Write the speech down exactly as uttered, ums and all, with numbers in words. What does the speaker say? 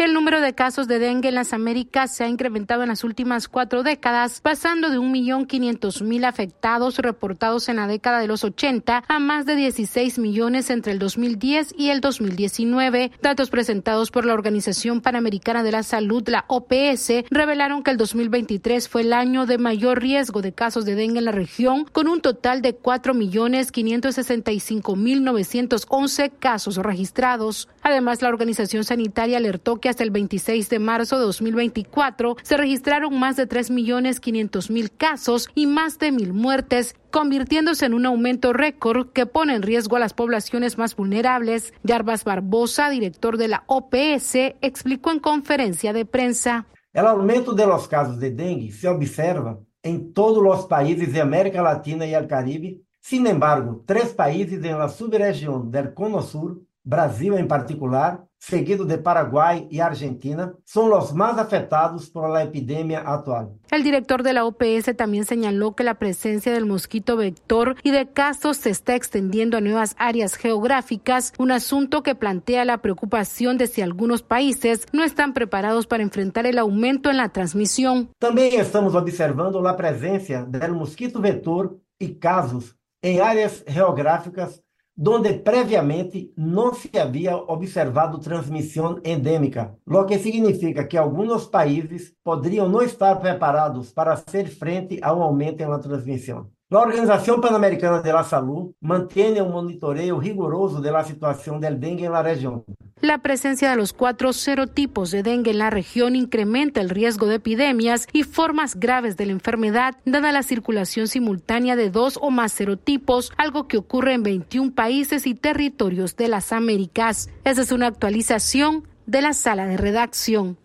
El número de casos de dengue en las Américas se ha incrementado en las últimas cuatro décadas, pasando de un millón quinientos mil afectados reportados en la década de los ochenta a más de dieciséis millones entre el dos mil diez y el dos mil diecinueve. Datos presentados por la Organización Panamericana de la Salud, la O P S, revelaron que el dos mil veintitrés fue el año de mayor riesgo de casos de dengue en la región, con un total de cuatro millones quinientos sesenta y cinco mil novecientos once casos registrados. Además, la organización sanitaria alertó que hasta el veintiséis de marzo de dos mil veinticuatro se registraron más de tres millones quinientos mil casos y más de mil muertes, convirtiéndose en un aumento récord que pone en riesgo a las poblaciones más vulnerables. Jarbas Barbosa, director de la O P S, explicó en conferencia de prensa. El aumento de los casos de dengue se observa en todos los países de América Latina y el Caribe. Sin embargo, tres países en la subregión del Cono Sur, Brasil en particular, seguido de Paraguay y Argentina, son los más afectados por la epidemia actual. El director de la O P S también señaló que la presencia del mosquito vector y de casos se está extendiendo a nuevas áreas geográficas, un asunto que plantea la preocupación de si algunos países no están preparados para enfrentar el aumento en la transmisión. También estamos observando la presencia del mosquito vector y casos en áreas geográficas donde previamente no se había observado transmisión endémica, lo que significa que algunos países podrían no estar preparados para hacer frente a un aumento en la transmisión. La Organización Panamericana de la Salud mantiene un monitoreo riguroso de la situación del dengue en la región. La presencia de los cuatro serotipos de dengue en la región incrementa el riesgo de epidemias y formas graves de la enfermedad, dada la circulación simultánea de dos o más serotipos, algo que ocurre en veintiún países y territorios de las Américas. Esa es una actualización de la sala de redacción.